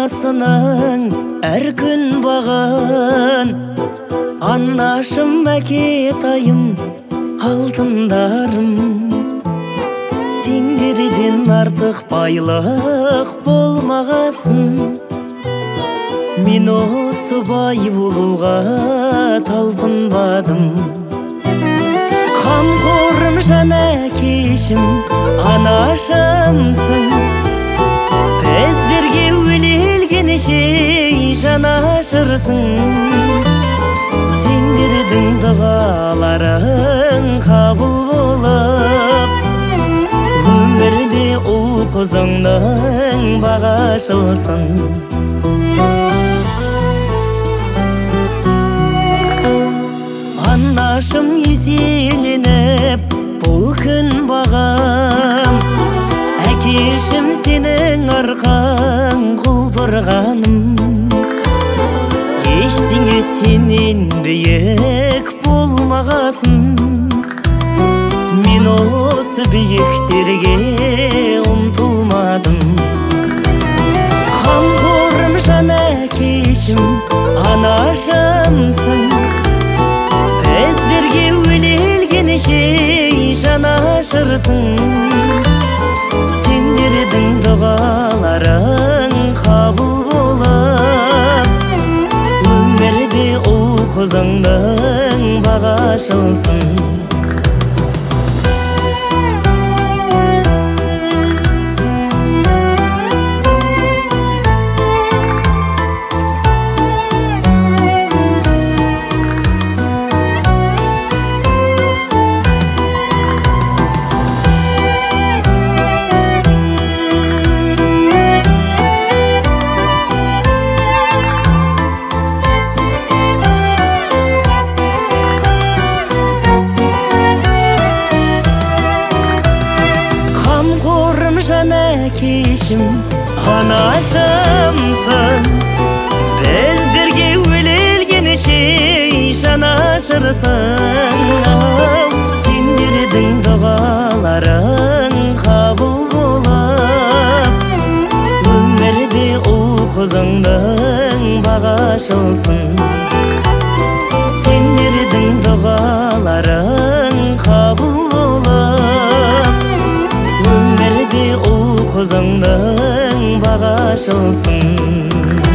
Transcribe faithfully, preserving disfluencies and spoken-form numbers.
анасының әр күн бағын, анашым әкетайым алтындарым. Сендерден артық байлық болмағасын, мен осы бай болуға талпынбадым. Қамқорым жан әкешім, анашымсың, біздерге өлелгенше жанашырсың. Сендердің дұғаларың қабыл болып, өмірде ұл қызыңның бағашылсын. Анашым еселеніп бұл күн бағам, әкешім сенің арқаң құлпырғаным. Ештеңе сенен биік болмағасын, мен осы биіктерге ұмтылмадым. Қамқорым жан әкешім, анашымсың, біздерге өлелгенше жанашырсың. Сендердің дұғаларың қабыл болып, өмірде ұл қызыңның бағашылсын. Жан әкешім, анашымсың, біздерге өлелгенше жанашырсың. Сендердің дұғаларың қабыл болып, өмірде ұл қызыңның бағашылсын. Сендердің дұғаларың қабыл болып, өмірде ұл қызыңның бағашылсын.